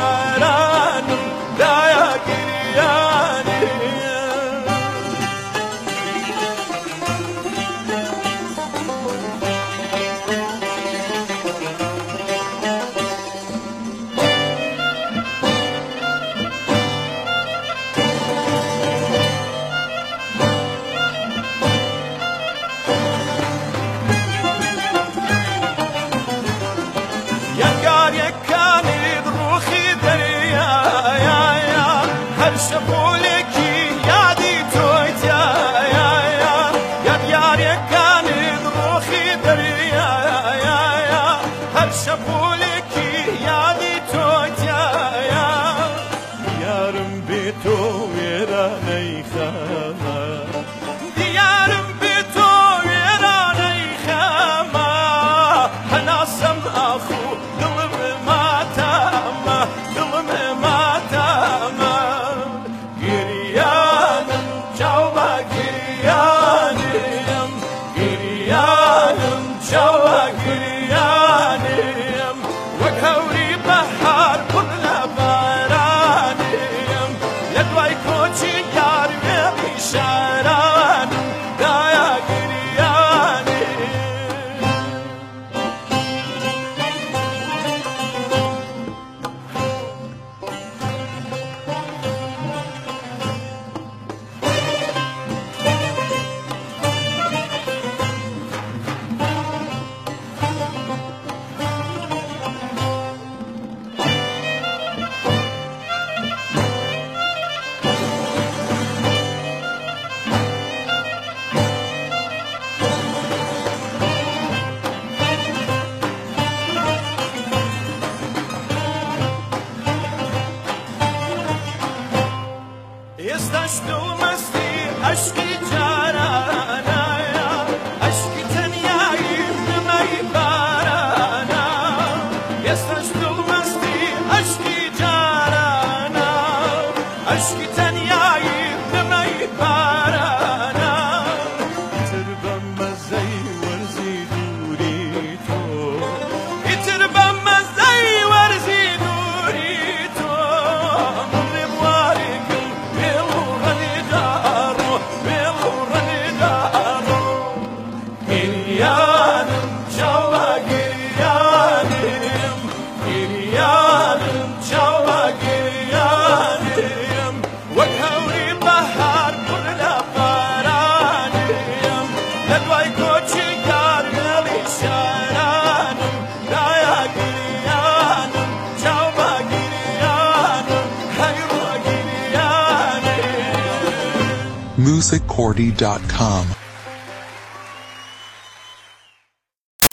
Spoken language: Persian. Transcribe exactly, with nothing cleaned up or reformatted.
شارانم دایا گریانی شبولکی یادی تویت یا یا یا یاد یاری کانی روخی دریا یا یا هر شبولکی یادی تویت یا یا یارم بی تو ویرانی خما دیارم بی تو ویرانی خما هناسم آخو دلم ماتم دلم ماتم جوا گریانیم وکوری بهار بغلا بارانیم لدوای کوچی یار ویلی شارانم دایا گریانیم استشتو مستی عشقی جارانا عشقی تنیایی نمی بارانا استشتو مستی عشقی جارانا عشقی تنیایی نمی بارانا تربم مزی ورزی دوری تو تربم مزی ورزی دوری تو music cordy dot com